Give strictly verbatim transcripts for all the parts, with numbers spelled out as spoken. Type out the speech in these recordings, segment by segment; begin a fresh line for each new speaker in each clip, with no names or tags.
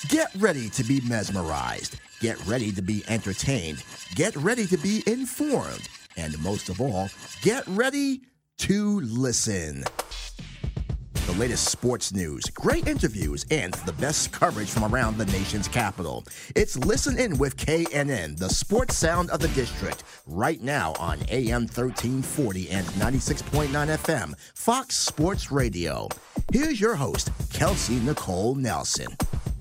Get ready to be mesmerized. Get ready to be entertained. Get ready to be informed. And most of all, get ready to listen. The latest sports news, great interviews, and the best coverage from around the nation's capital. It's Listen In with K N N, the sports sound of the district, right now on A M thirteen forty and ninety-six point nine F M, Fox Sports Radio. Here's your host, Kelsey Nicole Nelson.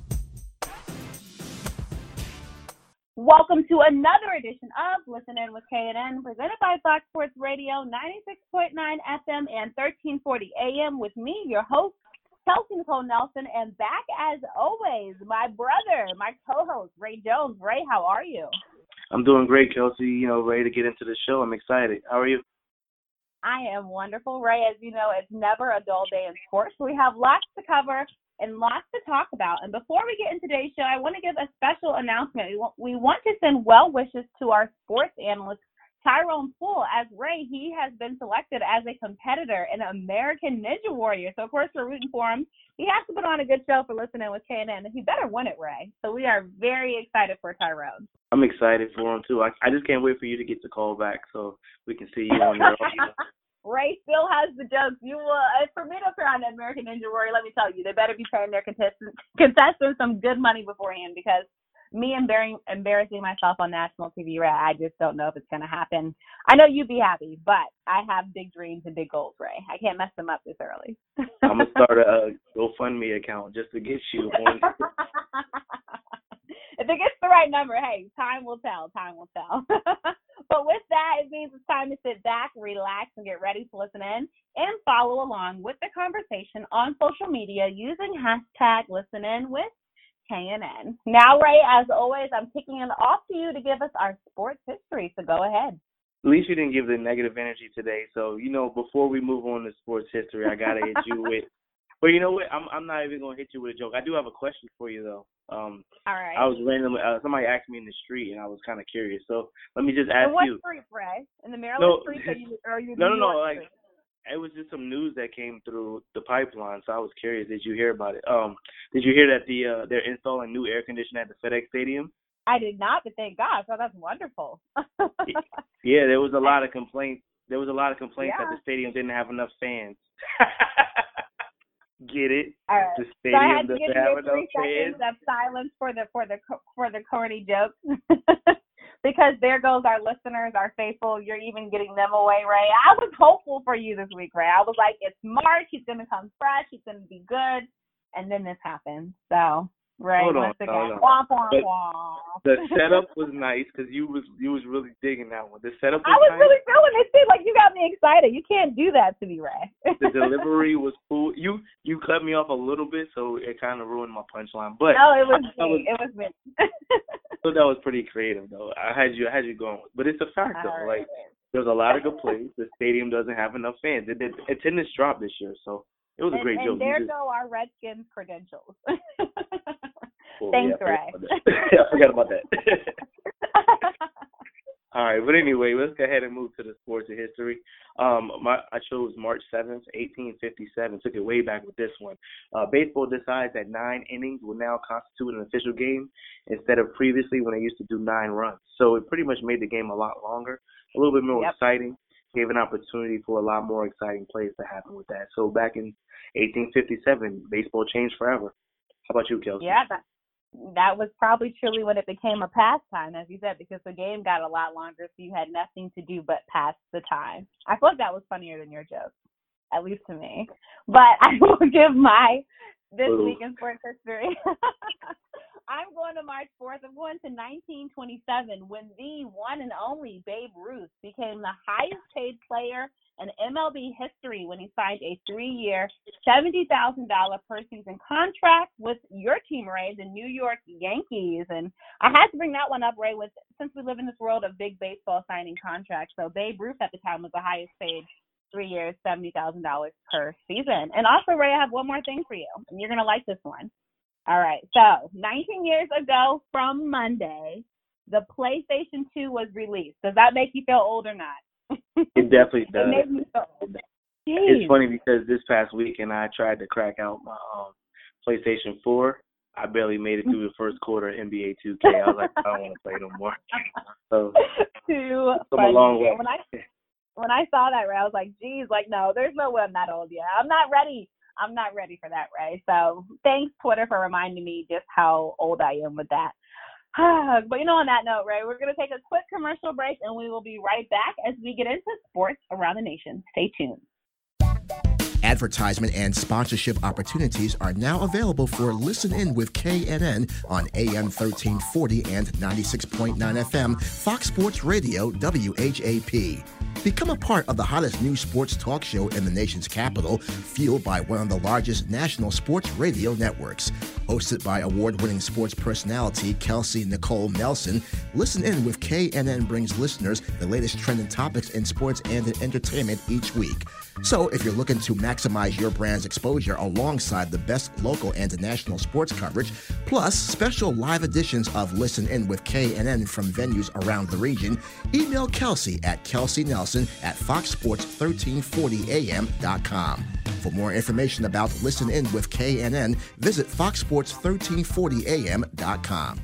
Welcome to another edition of Listen In with K N N, presented by Fox Sports Radio, ninety-six point nine F M and thirteen forty A M, with me, your host, Kelsey Nicole Nelson, and back as always, my brother, my co-host, Ray Jones. Ray, how are you?
I'm doing great, Kelsey. You know, ready to get into the show. I'm excited. How are you?
I am wonderful, Ray. As you know, it's never a dull day in sports. We have lots to cover and lots to talk about. And before we get into today's show, I want to give a special announcement. We want, we want to send well wishes to our sports analyst, Tyrone Poole, as Ray, he has been selected as a competitor in American Ninja Warrior. So, of course, we're rooting for him. He has to put on a good show for Listening with K N N. He better win it, Ray. So we are very excited for Tyrone.
I'm excited for him, too. I, I just can't wait for you to get the call back so we can see you on your own.
Ray still has the jokes. You will, uh, for me to appear on American Ninja Warrior, let me tell you, they better be paying their contestants, contestants some good money beforehand, because me embarrassing, embarrassing myself on national T V, Ray, I just don't know if it's going to happen. I know you'd be happy, but I have big dreams and big goals, Ray. I can't mess them up this early.
I'm going to start a GoFundMe account just to get you on.
If it gets the right number, hey, time will tell. Time will tell. But with that, it means it's time to sit back, relax, and get ready to listen in and follow along with the conversation on social media using hashtag ListenInWithKNN. Now, Ray, as always, I'm kicking it off to you to give us our sports history, so go ahead.
At least you didn't give the negative energy today. So, you know, before we move on to sports history, I got to hit you with – but you know what? I'm I'm not even going to hit you with a joke. I do have a question for you, though. Um,
All right.
I was randomly uh, – somebody asked me in the street, and I was kind of curious. So let me just ask
in what
you.
What street, Ray? In the Maryland
no,
street or, you, or you
No, no,
New
no.
York
Like,
street?
it was just some news that came through the pipeline, so I was curious. Did you hear about it? Um, Did you hear that the uh, they're installing new air conditioning at the FedEx Stadium?
I did not, but thank God. So that's wonderful.
Yeah, there was a lot of complaints. There was a lot of complaints
Yeah.
that the stadium didn't have enough fans. Get it?
All right.
The
So I had
stadium
to give
doesn't
you
have
three
enough fans.
seconds of silence for the for the for the corny jokes, because there goes our listeners, our faithful. You're even getting them away, Ray. I was hopeful for you this week, Ray. I was like, it's March. He's gonna come fresh. He's gonna be good. And then this happened. So, Ray,
Hold on,
once again,
hold on.
womp womp
But
womp.
The setup was nice because you was you was really digging that one. The setup was
I was
nice.
really feeling it too. Like, you got me excited. You can't do that to me, Ray.
The delivery was cool. You you cut me off a little bit, so it kind of ruined my punchline. But
No, it was
I, I
me.
was,
It was me.
so that was pretty creative, though. I had you I had you going, but it's a fact though.
All
Like,
right.
there's a lot of good plays. The stadium doesn't have enough fans. It did attendance dropped this year, so it was a
And,
great
and
joke.
there
You just,
go our Redskins credentials.
oh,
Thanks,
yeah, I
Ray.
forgot about that. I forgot about that. All right, but anyway, let's go ahead and move to the sports of history. Um, my, I chose March seventh, eighteen fifty-seven. Took it way back with this one. Uh, baseball decides that nine innings will now constitute an official game instead of previously when they used to do nine runs. So it pretty much made the game a lot longer, a little bit more
Yep.
exciting, gave an opportunity for a lot more exciting plays to happen with that. So back in eighteen fifty-seven, baseball changed forever. How about you, Kelsey?
Yeah, that, that was probably truly when it became a pastime, as you said, because the game got a lot longer, so you had nothing to do but pass the time. I feel like that was funnier than your joke, at least to me. But I will give my this
Ooh.
week in sports history. I'm going to March fourth. I'm going to nineteen twenty-seven, when the one and only Babe Ruth became the highest paid player in M L B history when he signed a three-year, seventy thousand dollars per season contract with your team, Ray, the New York Yankees. And I had to bring that one up, Ray, with since we live in this world of big baseball signing contracts. So Babe Ruth at the time was the highest paid three years, seventy thousand dollars per season. And also, Ray, I have one more thing for you, and you're going to like this one. All right, so nineteen years ago from Monday, the PlayStation two was released. Does that make you feel old or not?
It definitely does.
It made me feel old.
It's funny because this past weekend I tried to crack out my um, PlayStation four, I barely made it through the first quarter of N B A two K. I was like, I don't want to play no more. So
Too
it's come
funny.
a long way.
When I when I saw that, Ray, I was like, geez, like, no, there's no way I'm that old yet. I'm not ready. I'm not ready for that, Ray. So thanks, Twitter, for reminding me just how old I am with that. But, you know, on that note, Ray, we're going to take a quick commercial break, and we will be right back as we get into sports around the nation. Stay tuned.
Advertisement and sponsorship opportunities are now available for Listen In with K N N on A M thirteen forty and ninety-six point nine F M, Fox Sports Radio, W H A P. Become a part of the hottest new sports talk show in the nation's capital, fueled by one of the largest national sports radio networks. Hosted by award-winning sports personality Kelsey Nicole Nelson, Listen In with K N N brings listeners the latest trending topics in sports and in entertainment each week. So if you're looking to maximize your brand's exposure alongside the best local and national sports coverage, plus special live editions of Listen In with K N N from venues around the region, email Kelsey at Kelsey Nelson at fox sports thirteen forty A M dot com. For more information about Listen In with K N N, visit fox sports thirteen forty A M dot com.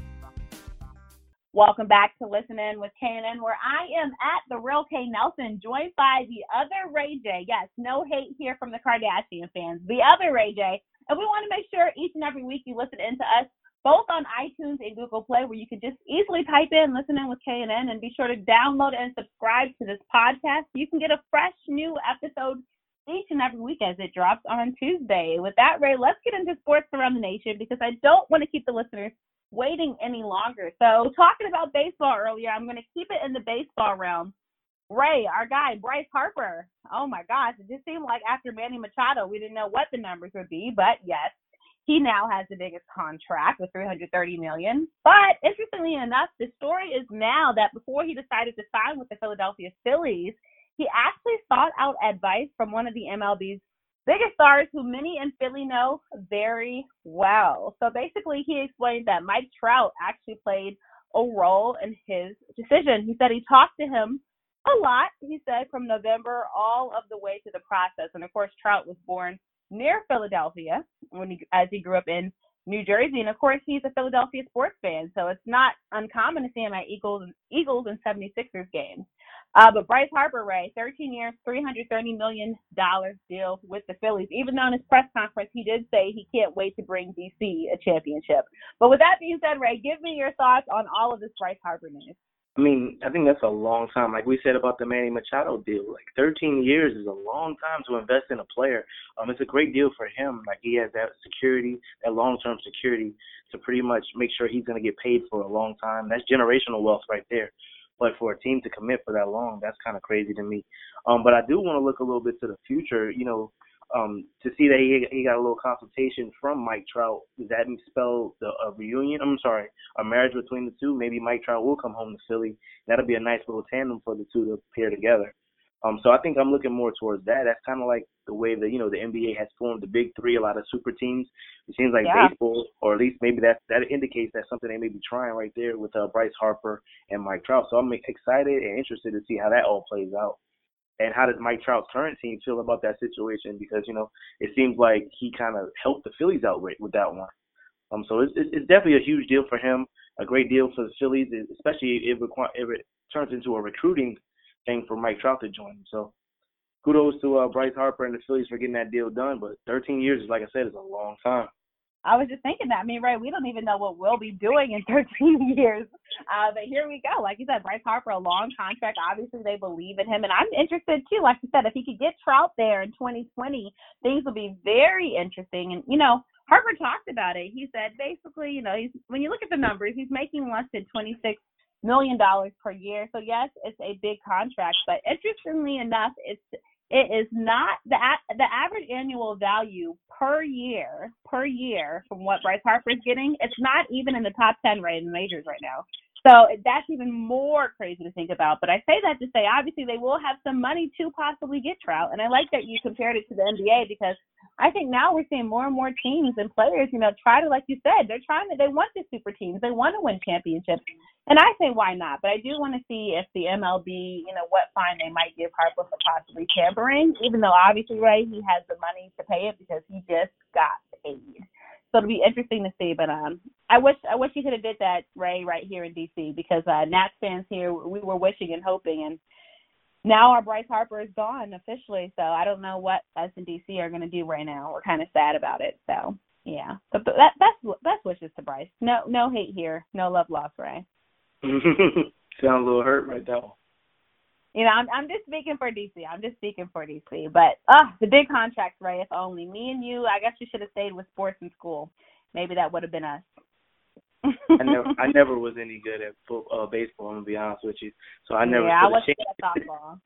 Welcome back to Listen In with K N N, where I am at the Real K Nelson, joined by the other Ray J. Yes, no hate here from the Kardashian fans. The other Ray J. And we want to make sure each and every week you listen in to us, both on iTunes and Google Play, where you can just easily type in Listen In with K N N, and be sure to download and subscribe to this podcast. You can get a fresh new episode each and every week as it drops on Tuesday. With that, Ray, let's get into sports around the nation, because I don't want to keep the listeners waiting any longer. So talking about baseball earlier, I'm going to keep it in the baseball realm. Ray, our guy, Bryce Harper. Oh my gosh, it just seemed like after Manny Machado, we didn't know what the numbers would be, but yes, he now has the biggest contract with three hundred thirty million dollars. But interestingly enough, the story is now that before he decided to sign with the Philadelphia Phillies, he actually sought out advice from one of the M L B's biggest stars who many in Philly know very well. So basically, he explained that Mike Trout actually played a role in his decision. He said he talked to him a lot, he said, from November all of the way to the process. And of course, Trout was born near Philadelphia when he, as he grew up in New Jersey. And of course, he's a Philadelphia sports fan, so it's not uncommon to see him at Eagles, Eagles and seventy-sixers games. Uh, but Bryce Harper, Ray, thirteen years, three hundred thirty million dollars deal with the Phillies. Even though in his press conference he did say he can't wait to bring D C a championship. But with that being said, Ray, give me your thoughts on all of this Bryce Harper news.
I mean, I think that's a long time. Like we said about the Manny Machado deal, like thirteen years is a long time to invest in a player. Um, it's a great deal for him. Like he has that security, that long-term security to pretty much make sure he's going to get paid for a long time. That's generational wealth right there. But for a team to commit for that long, that's kind of crazy to me. Um, but I do want to look a little bit to the future, you know, um, to see that he, he got a little consultation from Mike Trout. Does that spell the, a reunion? I'm sorry, a marriage between the two? Maybe Mike Trout will come home to Philly. That'll be a nice little tandem for the two to pair together. Um, so I think I'm looking more towards that. That's kind of like the way that, you know, the N B A has formed the big three, a lot of super teams. It seems like
yeah.
baseball, or at least maybe that that indicates that's something they may be trying right there with uh, Bryce Harper and Mike Trout. So I'm excited and interested to see how that all plays out. And how does Mike Trout's current team feel about that situation? Because, you know, it seems like he kind of helped the Phillies out with, with that one. Um, so it's, it's definitely a huge deal for him, a great deal for the Phillies, especially if it, if it turns into a recruiting thing for Mike Trout to join him. So kudos to uh, Bryce Harper and the Phillies for getting that deal done. But thirteen years, like I said, is a long time.
I was just thinking that. I mean, Ray, we don't even know what we'll be doing in thirteen years. Uh, but here we go. Like you said, Bryce Harper, a long contract. Obviously, they believe in him. And I'm interested, too. Like you said, if he could get Trout there in twenty twenty, things will be very interesting. And, you know, Harper talked about it. He said, basically, you know, he's, when you look at the numbers, he's making less than twenty-six million dollars per year. So, yes, it's a big contract. But interestingly enough, it's It is not the the average annual value per year per year from what Bryce Harper is getting. It's not even in the top ten right in the majors right now. So that's even more crazy to think about. But I say that to say, obviously, they will have some money to possibly get Trout. And I like that you compared it to the N B A, because I think now we're seeing more and more teams and players, you know, try to, like you said, they're trying to, they want the super teams. They want to win championships. And I say, why not? But I do want to see if the M L B, you know, what fine they might give Harper for possibly tampering, even though obviously, Ray, he has the money to pay it because he just got paid. So it'll be interesting to see. But um, I wish I wish you could have did that, Ray, right here in D C because uh, Nats fans here, we were wishing and hoping, and now our Bryce Harper is gone officially. So I don't know what us in D C are going to do right now. We're kind of sad about it. So yeah, but, but that that's best wishes to Bryce. No no hate here, no love lost, Ray.
Sound a little hurt right now.
You know, I'm I'm just speaking for D C. I'm just speaking for D C. But ah, uh, the big contracts, Ray. If only me and you. I guess you should have stayed with sports in school. Maybe that would have been us.
I never, I never was any good at football, uh, baseball. I'm gonna be honest with you. So I never.
Yeah, I wasn't good at softball.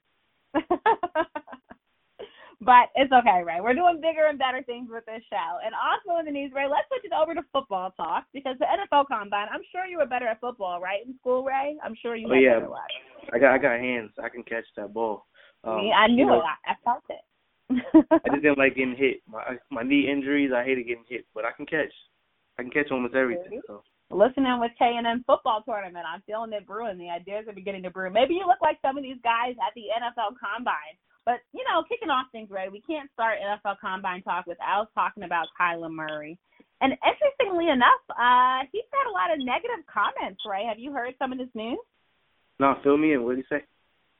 But it's okay, Ray. We're doing bigger and better things with this show. And also in the news, Ray, let's switch it over to football talk because the N F L Combine. I'm sure you were better at football, right, in school, Ray? I'm sure you.
Oh
had
yeah,
better luck.
I got, I got hands. I can catch that ball. Um,
I knew
you know,
it. I, I felt it.
I just didn't like getting hit. My my knee injuries, I hated getting hit, but I can catch. I can catch almost everything. So.
Listening with K and M football tournament, I'm feeling it brewing. The ideas are beginning to brew. Maybe you look like some of these guys at the N F L Combine. But, you know, kicking off things, Ray, we can't start N F L Combine talk without talking about Kyler Murray. And interestingly enough, uh, he's had a lot of negative comments, Ray. Have you heard some of this news?
No, fill me in. What did he say?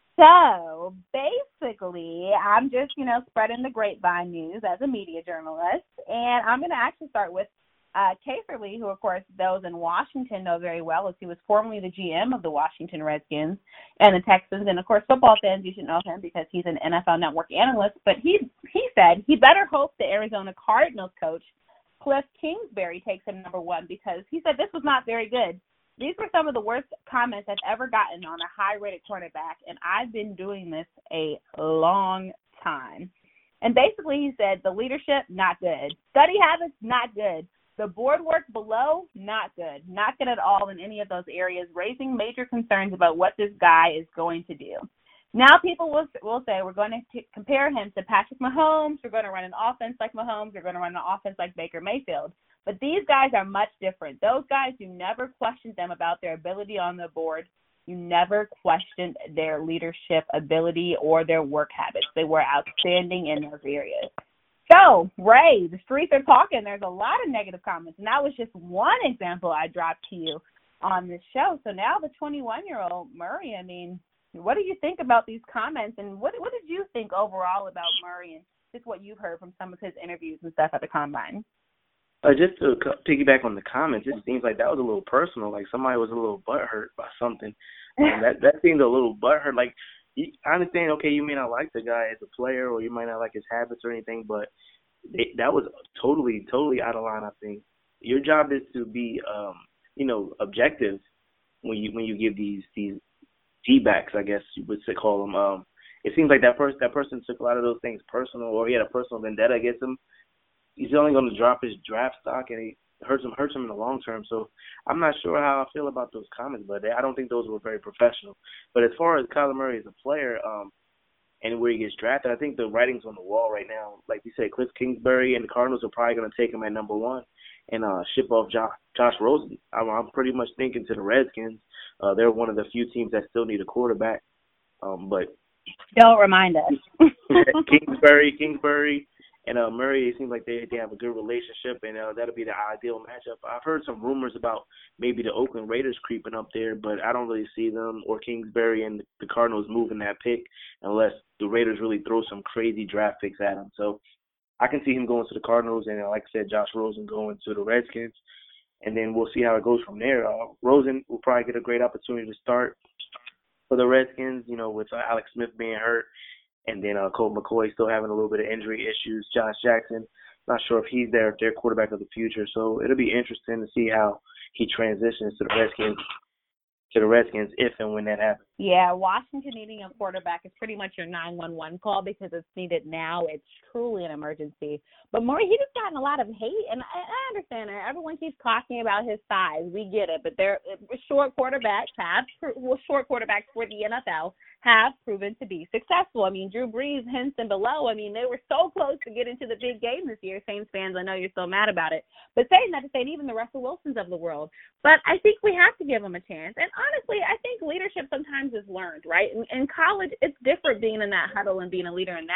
So, basically, I'm just, you know, spreading the grapevine news as a media journalist. And I'm going to actually start with Uh, Caferly, who, of course, those in Washington know very well, as he was formerly the G M of the Washington Redskins and the Texans. And, of course, football fans, you should know him because he's an N F L Network analyst. But he he said he better hope the Arizona Cardinals coach, Cliff Kingsbury, takes him number one because he said this was not very good. These were some of the worst comments I've ever gotten on a high-rated quarterback, and I've been doing this a long time. And basically he said the leadership, not good. Study habits, not good. The board work below, not good. Not good at all in any of those areas, raising major concerns about what this guy is going to do. Now people will will say we're going to t- compare him to Patrick Mahomes. We're going to run an offense like Mahomes. We're going to run an offense like Baker Mayfield. But these guys are much different. Those guys, you never questioned them about their ability on the board. You never questioned their leadership ability or their work habits. They were outstanding in those areas. So, Ray, the streets are talking. There's a lot of negative comments, and that was just one example I dropped to you on this show. So now the twenty-one-year-old Murray, I mean, what do you think about these comments, and what what did you think overall about Murray and just what you've heard from some of his interviews and stuff at the Combine?
Uh, just to piggyback on the comments, it seems like that was a little personal, like somebody was a little butthurt by something. Um, that, that seemed a little butthurt, like, I understand, okay, you may not like the guy as a player or you might not like his habits or anything, but they, that was totally, totally out of line, I think. Your job is to be, um, you know, objective when you when you give these these feedbacks, I guess you would call them. Um, it seems like that, person that person took a lot of those things personal, or he had a personal vendetta against him. He's only going to drop his draft stock, and he hurts him, hurts him in the long term. So I'm not sure how I feel about those comments, but I don't think those were very professional. But as far as Kyler Murray as a player um, and where he gets drafted, I think the writing's on the wall right now. Like you said, Cliff Kingsbury and the Cardinals are probably going to take him at number one and uh, ship off Josh, Josh Rosen. I'm, I'm pretty much thinking to the Redskins. Uh, they're one of the few teams that still need a quarterback. Um, but
don't remind us.
Kingsbury, Kingsbury. And uh, Murray, it seems like they they have a good relationship, and uh, that'll be the ideal matchup. I've heard some rumors about maybe the Oakland Raiders creeping up there, but I don't really see them or Kingsbury and the Cardinals moving that pick unless the Raiders really throw some crazy draft picks at him. So I can see him going to the Cardinals, and uh, like I said, Josh Rosen going to the Redskins, and then we'll see how it goes from there. Uh, Rosen will probably get a great opportunity to start for the Redskins, you know, with uh, Alex Smith being hurt. And then uh, Colt McCoy still having a little bit of injury issues. Josh Jackson, not sure if he's their their quarterback of the future. So it'll be interesting to see how he transitions to the Redskins, to the Redskins if and when that happens.
Yeah, Washington needing a quarterback is pretty much your nine one one call because it's needed now. It's truly an emergency. But Murray, he just gotten a lot of hate, and I, I understand that. Everyone keeps talking about his size. We get it, but they're short quarterbacks have well, short quarterbacks for the N F L have proven to be successful. I mean, Drew Brees, Henson below, I mean, they were so close to get into the big game this year. Saints fans, I know you're so mad about it. But saying that to say even the Russell Wilsons of the world. But I think we have to give them a chance. And honestly, I think leadership sometimes is learned, right? In, in college, it's different being in that huddle and being a leader in that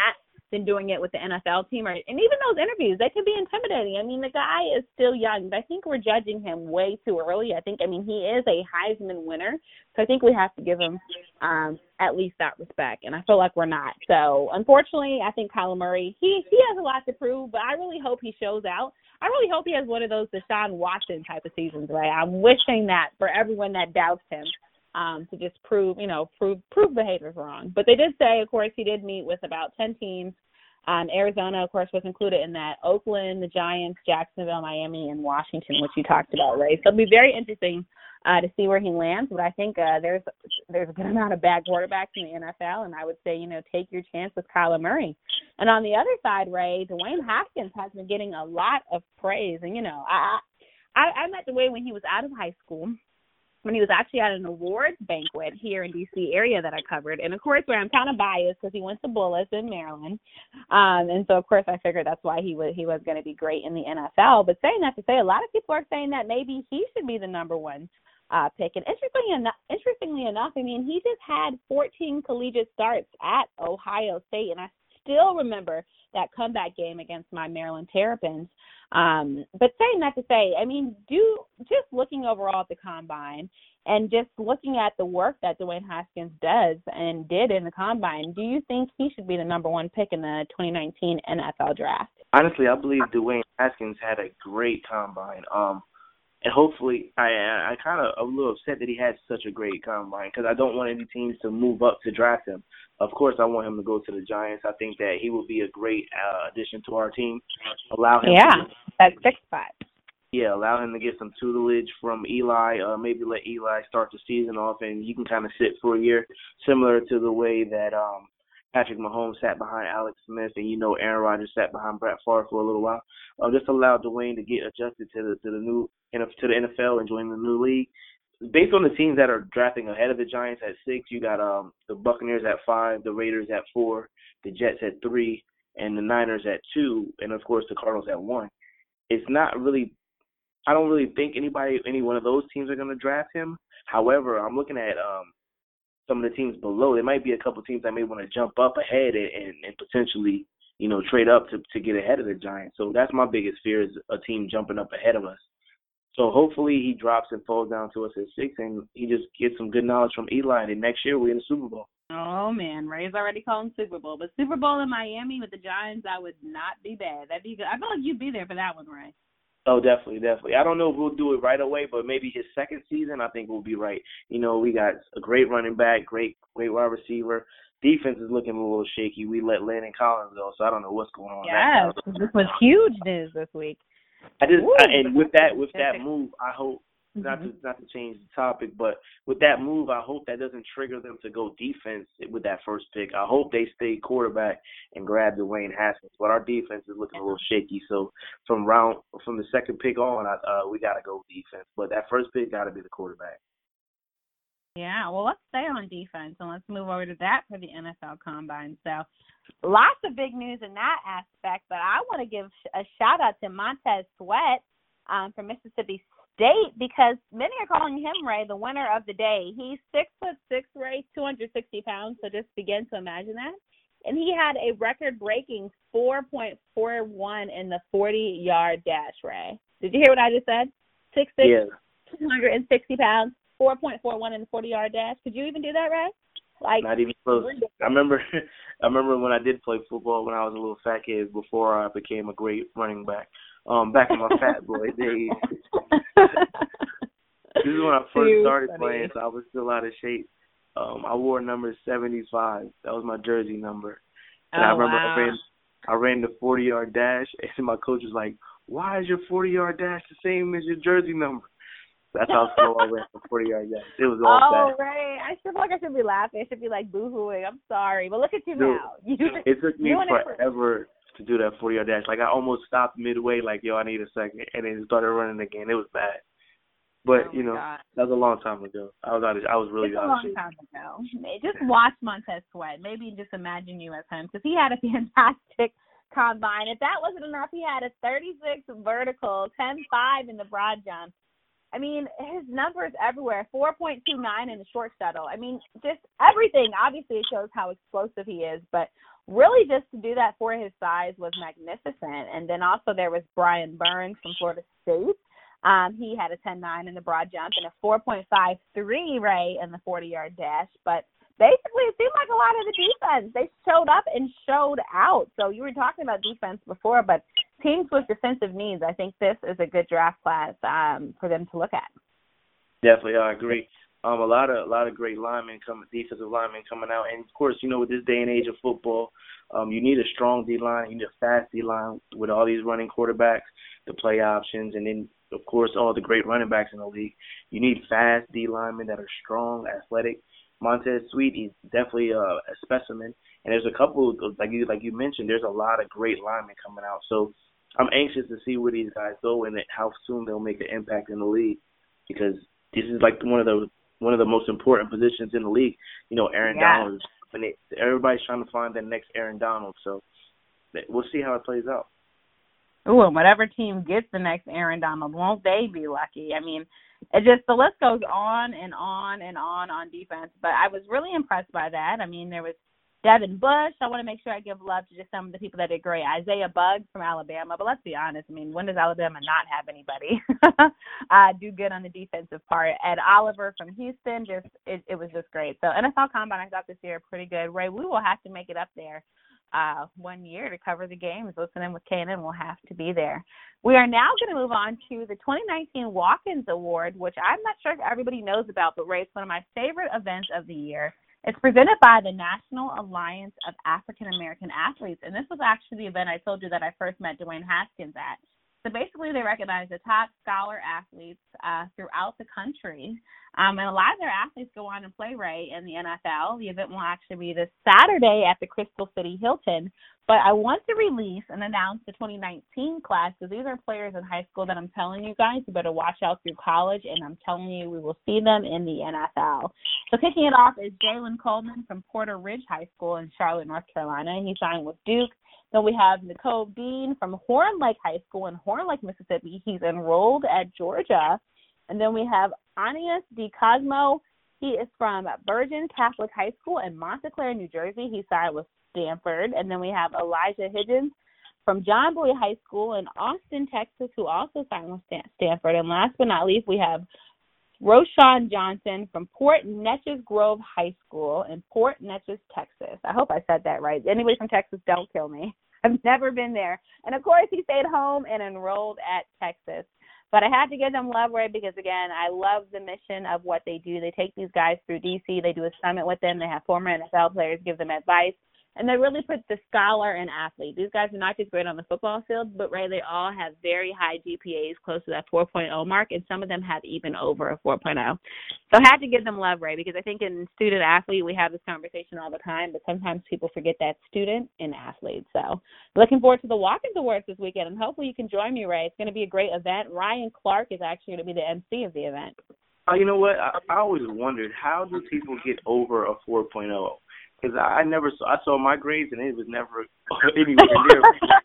than doing it with the N F L team. Or, and even those interviews, they can be intimidating. I mean, the guy is still young, but I think we're judging him way too early. I think, I mean, he is a Heisman winner, so I think we have to give him um, at least that respect, and I feel like we're not. So, unfortunately, I think Kyler Murray, he, he has a lot to prove, but I really hope he shows out. I really hope he has one of those Deshaun Watson type of seasons, right? I'm wishing that for everyone that doubts him. Um, to just prove, you know, prove prove behaviors wrong. But they did say, of course, he did meet with about ten teams. Um, Arizona, of course, was included in that. Oakland, the Giants, Jacksonville, Miami, and Washington, which you talked about, Ray. So it'll be very interesting uh, to see where he lands. But I think uh, there's there's a good amount of bad quarterbacks in the N F L, and I would say, you know, take your chance with Kyler Murray. And on the other side, Ray, Dwayne Haskins has been getting a lot of praise. And, you know, I, I, I met Dwayne when he was out of high school, when he was actually at an awards banquet here in D C area that I covered. And, of course, where I'm kind of biased because he went to Bullis in Maryland. Um, and so, of course, I figured that's why he was, he was going to be great in the N F L. But saying that to say, a lot of people are saying that maybe he should be the number one uh, pick. And interestingly enough, interestingly enough, I mean, he just had fourteen collegiate starts at Ohio State, and I still remember that comeback game against my Maryland Terrapins. Um, but saying that to say, I mean, do just looking overall at the combine and just looking at the work that Dwayne Haskins does and did in the combine, do you think he should be the number one pick in the twenty nineteen N F L draft?
Honestly, I believe Dwayne Haskins had a great combine. Um, and hopefully, I I kind of a little upset that he had such a great combine because I don't want any teams to move up to draft him. Of course, I want him to go to the Giants. I think that he will be a great uh, addition to our team. Allow him,
yeah,
to get,
that's six spot.
Yeah, allow him to get some tutelage from Eli. Uh, maybe let Eli start the season off, and you can kind of sit for a year, similar to the way that um, Patrick Mahomes sat behind Alex Smith, and you know Aaron Rodgers sat behind Brett Favre for a little while. Uh, just allow Dwayne to get adjusted to the to the new to the N F L and join the new league. Based on the teams that are drafting ahead of the Giants at six, you got um, the Buccaneers at five, the Raiders at four, the Jets at three, and the Niners at two, and of course the Cardinals at one. It's not really, I don't really think anybody, any one of those teams are going to draft him. However, I'm looking at um, some of the teams below. There might be a couple teams that may want to jump up ahead and, and, and potentially, you know, trade up to, to get ahead of the Giants. So that's my biggest fear, is a team jumping up ahead of us. So hopefully he drops and falls down to us at six, and he just gets some good knowledge from Eli, and then next year we're in the Super Bowl.
Oh, man, Ray's already calling Super Bowl. But Super Bowl in Miami with the Giants, that would not be bad. That'd be good. I feel like you'd be there for that one, Ray.
Oh, definitely, definitely. I don't know if we'll do it right away, but maybe his second season, I think we'll be right. You know, we got a great running back, great, great wide receiver. Defense is looking a little shaky. We let Landon Collins go, so I don't know what's going on.
Yes, this was huge news this week.
I just I, and with that with that move, I hope mm-hmm. not to not to change the topic, but with that move, I hope that doesn't trigger them to go defense with that first pick. I hope they stay quarterback and grab Dwayne Haskins. But our defense is looking a little shaky, so from round from the second pick on, I, uh, we got to go defense. But that first pick got to be the quarterback.
Yeah, well, let's stay on defense, and let's move over to that for the N F L Combine. So lots of big news in that aspect, but I want to give a shout-out to Montez Sweat um, from Mississippi State, because many are calling him, Ray, the winner of the day. He's six foot six, Ray, two hundred sixty pounds, so just begin to imagine that. And he had a record-breaking four point four one in the forty-yard dash, Ray. Did you hear what I just said? six foot six, yeah. two hundred sixty pounds. four point four one in the forty-yard dash. Could you even do that, Ray? Like,
not even close. I remember I remember when I did play football when I was a little fat kid before I became a great running back. Um, back in my fat boy days. This is when I first Too started funny. playing, so I was still out of shape. Um, I wore number seventy-five. That was my jersey number. And
oh,
I remember
wow.
I ran I ran the forty-yard dash, and my coach was like, "Why is your forty-yard dash the same as your jersey number?" That's how slow I ran for forty-yard dash. It was all
oh,
bad.
Oh, right. I feel like I should be laughing. I should be like boo-hooing. I'm sorry. But look at you
Dude,
now. You,
it took me forever
ever...
to do that forty-yard dash. Like, I almost stopped midway, like, yo, I need a second, and then started running again. It was bad. But,
oh
you know,
God.
that was a long time ago. I was out of, I was really
it's
out
a
of shape.
long time ago. Just watch Montez Sweat. Maybe just imagine you as him, because he had a fantastic combine. If that wasn't enough, he had a thirty-six vertical, ten five in the broad jump. I mean, his numbers everywhere, four point two nine in the short shuttle. I mean, just everything. Obviously, it shows how explosive he is, but really just to do that for his size was magnificent. And then also there was Brian Burns from Florida State. Um, he had a ten nine in the broad jump and a four point five three, Ray, in the forty-yard dash. But basically, it seemed like a lot of the defense, they showed up and showed out. So you were talking about defense before, but teams with defensive needs, I think this is a good draft class um, for them to look at.
Definitely, I agree. Um, a lot of a lot of great linemen coming, defensive linemen coming out, and of course, you know, with this day and age of football, um, you need a strong D line, you need a fast D line with all these running quarterbacks, the play options, and then of course all the great running backs in the league. You need fast D linemen that are strong, athletic. Montez Sweet is definitely a, a specimen, and there's a couple like you like you mentioned. There's a lot of great linemen coming out, so I'm anxious to see where these guys go and how soon they'll make an impact in the league, because this is like one of the one of the most important positions in the league. You know, Aaron
yeah.
Donald. And it, everybody's trying to find the next Aaron Donald, so we'll see how it plays out.
Ooh, and whatever team gets the next Aaron Donald, won't they be lucky? I mean, it just the list goes on and on and on on defense. But I was really impressed by that. I mean, there was Devin Bush. I want to make sure I give love to just some of the people that did great. Isaiah Buggs from Alabama. But let's be honest. I mean, when does Alabama not have anybody uh, do good on the defensive part? Ed Oliver from Houston, just it, it was just great. So N F L Combine, I thought this year pretty good. Ray, we will have to make it up there uh, one year to cover the games. Listening with Kanan, we'll have to be there. We are now going to move on to the twenty nineteen Watkins Award, which I'm not sure if everybody knows about, but Ray, it's one of my favorite events of the year. It's presented by the National Alliance of African American Athletes, and this was actually the event I told you that I first met Dwayne Haskins at. So basically, they recognize the top scholar athletes uh, throughout the country, um, and a lot of their athletes go on and play right in the N F L. The event will actually be this Saturday at the Crystal City Hilton. But I want to release and announce the twenty nineteen class, because these are players in high school that I'm telling you guys, you better watch out through college, and I'm telling you we will see them in the N F L. So kicking it off is Jalen Coleman from Porter Ridge High School in Charlotte, North Carolina. He signed with Duke. Then we have Nicole Dean from Horn Lake High School in Horn Lake, Mississippi. He's enrolled at Georgia. And then we have Anias DiCosmo. He is from Bergen Catholic High School in Montclair, New Jersey. He signed with Stanford. And then we have Elijah Higgins from John Boy High School in Austin, Texas, who also signed with Stan- Stanford. And last but not least, we have Roshan Johnson from Port Neches Grove High School in Port Neches, Texas. I hope I said that right. Anybody from Texas, don't kill me. I've never been there. And, of course, he stayed home and enrolled at Texas. But I had to give them love, Ray, because, again, I love the mission of what they do. They take these guys through D C. They do a summit with them. They have former N F L players give them advice. And they really put the scholar and athlete. These guys are not just great on the football field, but, Ray, they all have very high G P As close to that four point oh mark, and some of them have even over a four point oh. So I had to give them love, Ray, because I think in student athlete we have this conversation all the time, but sometimes people forget that student and athlete. So looking forward to the Watkins Awards this weekend, and hopefully you can join me, Ray. It's going to be a great event. Ryan Clark is actually going to be the M C of the event.
Oh, you know what? I, I always wondered, how do people get over a four point oh? Because I never saw, I saw my grades and it was never anywhere near.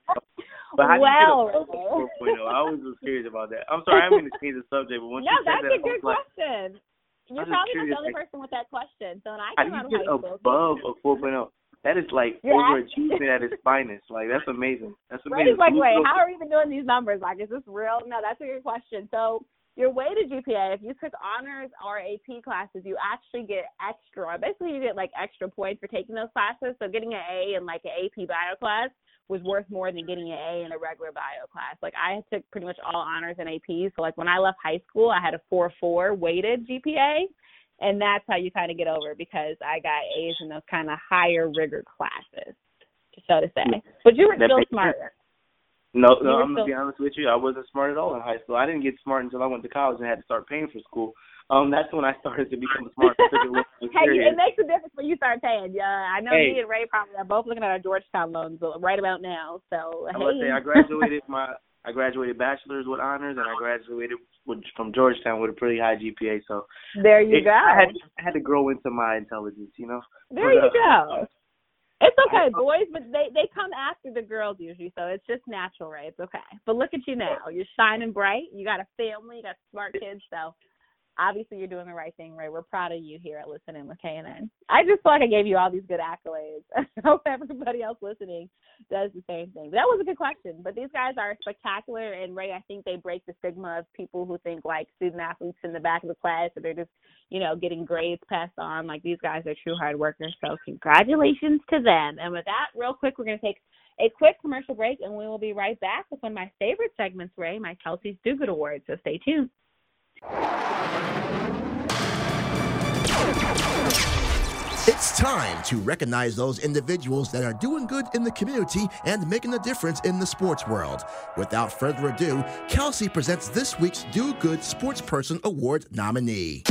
But how
well,
do you get a four point oh? I always was curious about that. I'm sorry, I didn't mean to change the subject, but once
no,
you said
that's
that,
a good
like,
question. You're probably not the only person with that question. So when I
how
came out
do you
of
get
high school,
above a four point oh? That is like
You're
overachievement at its finest. Like, that's amazing. That's
Ray's
amazing.
like, wait, how are we even doing these numbers? Like, is this real? No, that's a good question. So your weighted G P A, if you took honors or A P classes, you actually get extra. Basically, you get, like, extra points for taking those classes. So getting an A in, like, an A P bio class was worth more than getting an A in a regular bio class. Like, I took pretty much all honors and A Ps. So, like, when I left high school, I had a four point four weighted G P A. And that's how you kind of get over, because I got A's in those kind of higher rigor classes, so to say. But you were
that
still smarter.
No, no, I'm
still...
going to be honest with you. I wasn't smart at all in high school. I didn't get smart until I went to college and had to start paying for school. Um, that's when I started to become smart.
Hey, it makes a difference when you start paying. Yeah, I know
hey.
me and Ray probably are both looking at our Georgetown loans right about now. So,
I
hey.
must say, I graduated my I graduated bachelor's with honors, and I graduated with, from Georgetown with a pretty high G P A. So
there you
it,
go.
I had, I had to grow into my intelligence, you know.
There but, you uh, go. It's okay, boys, but they, they come after the girls usually, so it's just natural, Ray. It's okay. But look at you now. You're shining bright. You got a family. You got smart kids, so obviously you're doing the right thing, Ray. We're proud of you here at Listening with K and N. I just feel like I gave you all these good accolades. I hope everybody else listening does the same thing. But that was a good question. But these guys are spectacular, and Ray, I think they break the stigma of people who think like student athletes in the back of the class, or they're just, you know, getting grades passed on. Like, these guys are true hard workers. So congratulations to them. And with that, real quick, we're going to take a quick commercial break, and we will be right back with one of my favorite segments, Ray, my Kelsey's Do Good Award. So stay tuned.
It's time to recognize those individuals that are doing good in the community and making a difference in the sports world. Without further ado, Kelsey presents this week's Do Good Sportsperson Award nominee.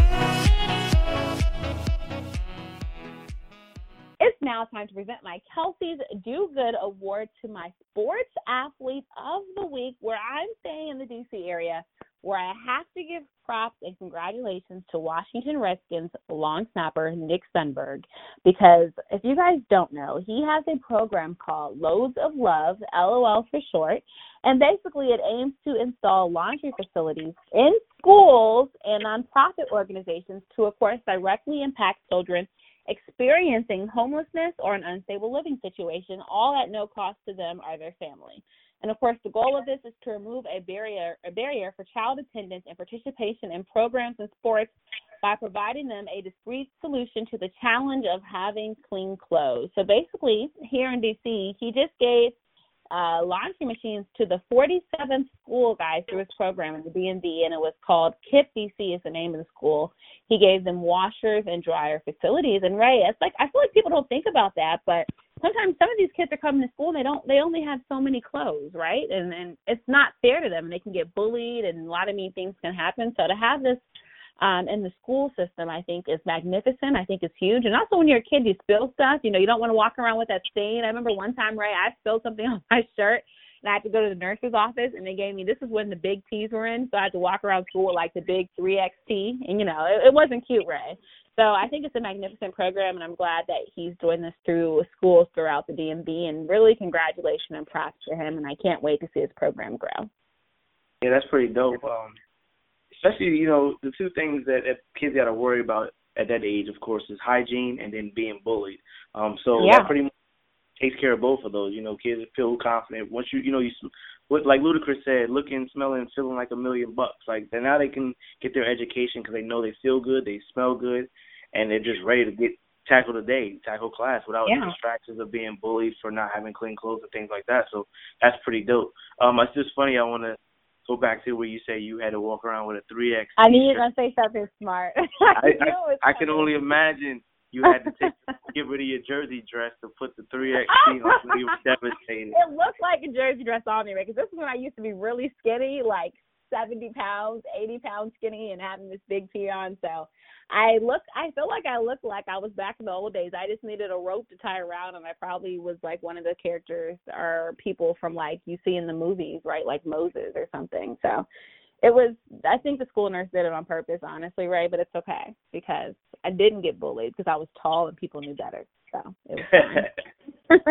It's now time to present my Kelsey's Do Good Award to my Sports Athlete of the Week, where I'm staying in the D C area, where I have to give props and congratulations to Washington Redskins long snapper Nick Sundberg, because if you guys don't know, he has a program called Loads of Love, L O L for short, and basically it aims to install laundry facilities in schools and nonprofit organizations to, of course, directly impact children experiencing homelessness or an unstable living situation, all at no cost to them or their family. And, of course, the goal of this is to remove a barrier a barrier for child attendance and participation in programs and sports by providing them a discrete solution to the challenge of having clean clothes. So, basically, here in D C, he just gave uh, laundry machines to the forty-seventh school, guys, through his program in the D M V, and it was called K I P D C is the name of the school. He gave them washers and dryer facilities. And, Ray, it's like, I feel like people don't think about that, but sometimes some of these kids are coming to school and they don't they only have so many clothes, right? And and it's not fair to them, and they can get bullied, and a lot of mean things can happen. So to have this um in the school system, I think, is magnificent. I think it's huge. And also, when you're a kid, you spill stuff. You know, you don't want to walk around with that stain. I remember one time, Ray, I spilled something on my shirt, and I had to go to the nurse's office, and they gave me, this is when the big T's were in, so I had to walk around school with like the big three X T, and you know, it, it wasn't cute, Ray. So I think it's a magnificent program, and I'm glad that he's doing this through schools throughout the D M V, and really congratulations and props to him, and I can't wait to see his program grow.
Yeah, that's pretty dope. Um, especially, you know, the two things that, that kids got to worry about at that age, of course, is hygiene and then being bullied. Um, so
yeah.
that pretty much takes care of both of those. You know, kids feel confident. Once you, you know, you what like Ludacris said, looking, smelling, feeling like a million bucks. Like, then now they can get their education because they know they feel good, they smell good, and they're just ready to get tackle the day, tackle class without
yeah.
the distractions of being bullied for not having clean clothes and things like that. So that's pretty dope. Um, it's just funny. I want to go back to where you say you had to walk around with a three X.
I knew you were going to say something smart.
I, I, I can only imagine you had to take, get rid of your jersey dress to put the three X on. You were devastated.
It looked like a jersey dress on me, right? Because this is when I used to be really skinny, like seventy pounds, eighty pounds skinny, and having this big tee on. So I look, I feel like I looked like I was back in the old days. I just needed a rope to tie around, and I probably was like one of the characters or people from like you see in the movies, right? Like Moses or something. So it was, I think the school nurse did it on purpose, honestly, Ray, but it's okay because I didn't get bullied because I was tall and people knew better. So it was fine.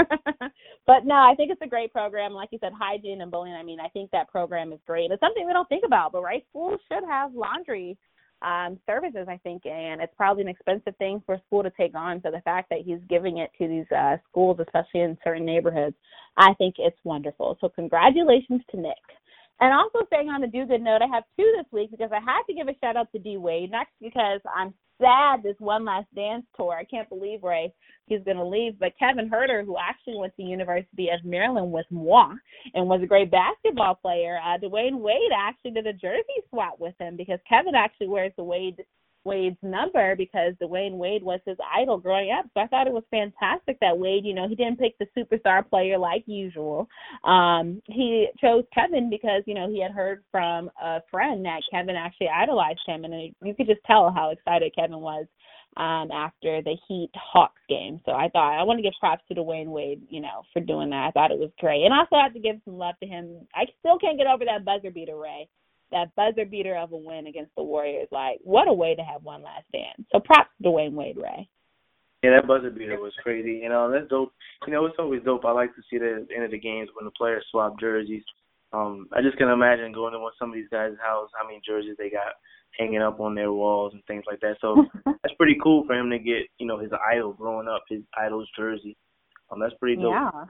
But no, I think it's a great program. Like you said, hygiene and bullying, I mean, I think that program is great. It's something we don't think about, but right, schools should have laundry um, services, I think, and it's probably an expensive thing for a school to take on. So the fact that he's giving it to these uh, schools, especially in certain neighborhoods, I think it's wonderful. So congratulations to Nick. And also staying on the do good note, I have two this week because I had to give a shout out to D Wade, not because I'm sad this One Last Dance tour. I can't believe, Ray, he's going to leave. But Kevin Herter, who actually went to University of Maryland with moi and was a great basketball player, uh, Dwayne Wade actually did a jersey swap with him because Kevin actually wears the Wade Wade's number because Dwayne Wade was his idol growing up. So I thought it was fantastic that Wade, you know, he didn't pick the superstar player like usual. Um, he chose Kevin because, you know, he had heard from a friend that Kevin actually idolized him, and it, you could just tell how excited Kevin was um, after the Heat Hawks game. So I thought I want to give props to Dwayne Wade, you know, for doing that. I thought it was great. And also I have to give some love to him. I still can't get over that buzzer beater, Ray. That buzzer beater of a win against the Warriors. Like, what a way to have one last dance. So props to Dwayne Wade, Ray.
Yeah, that buzzer beater was crazy. You know, that's dope. You know, it's always dope. I like to see that at the end of the games when the players swap jerseys. Um, I just can imagine going to one some of these guys' house, how many jerseys they got hanging up on their walls and things like that. So that's pretty cool for him to get, you know, his idol growing up, his idol's jersey. Um, that's pretty dope.
Yeah.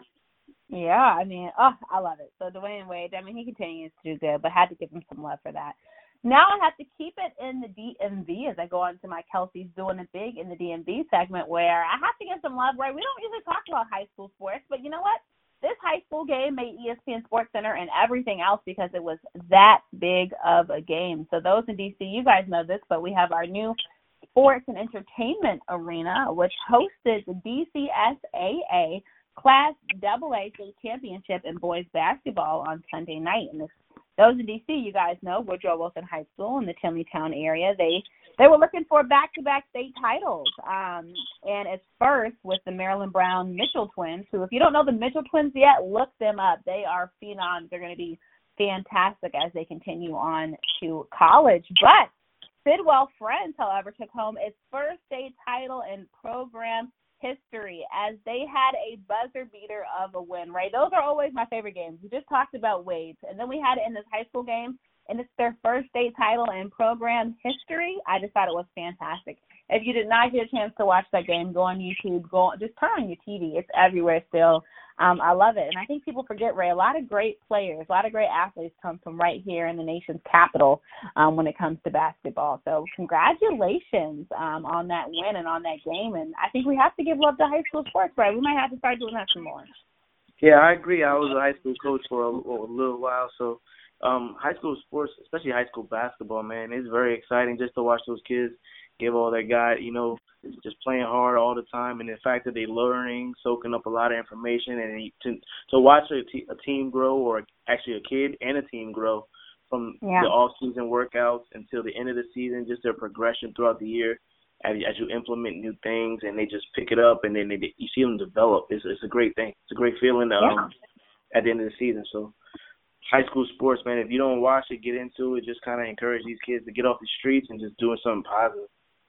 Yeah, I mean, oh, I love it. So Dwayne Wade, I mean, he continues to do good, but had to give him some love for that. Now I have to keep it in the D M V as I go on to my Kelsey's Doing It Big in the D M V segment, where I have to give some love, right? We don't usually talk about high school sports, but you know what? This high school game made E S P N Sports Center and everything else because it was that big of a game. So those in D C, you guys know this, but we have our new sports and entertainment arena, which hosted the D C S A A Class double A State Championship in boys basketball on Sunday night. And this, those in D C, you guys know, Woodrow Wilson High School in the Timleytown area. They they were looking for back-to-back state titles. Um, and it's first with the Maryland Brown Mitchell twins, who, if you don't know the Mitchell twins yet, look them up. They are phenoms. They're going to be fantastic as they continue on to college. But Sidwell Friends, however, took home its first state title in program history as they had a buzzer beater of a win, right? Those are always my favorite games. We just talked about Wade's, and then we had it in this high school game, and it's their first state title in program history. I just thought it was fantastic. If you did not get a chance to watch that game, go on YouTube, go just turn on your T V. It's everywhere still. Um, I love it. And I think people forget, Ray, a lot of great players, a lot of great athletes come from right here in the nation's capital um, when it comes to basketball. So congratulations um, on that win and on that game. And I think we have to give love to high school sports, right? We might have to start doing that some more.
Yeah, I agree. I was a high school coach for a, a little while, so um, high school sports, especially high school basketball, man, it's very exciting just to watch those kids give all they got, you know, just playing hard all the time, and the fact that they're learning, soaking up a lot of information, and to to watch a, t- a team grow, or actually a kid and a team grow from
yeah.
the off-season workouts until the end of the season, just their progression throughout the year as, as you implement new things, and they just pick it up, and then they, you see them develop. It's, it's a great thing. It's a great feeling um,
yeah.
at the end of the season. So high school sports, man, if you don't watch it, get into it, just kind of encourage these kids to get off the streets and just doing something positive.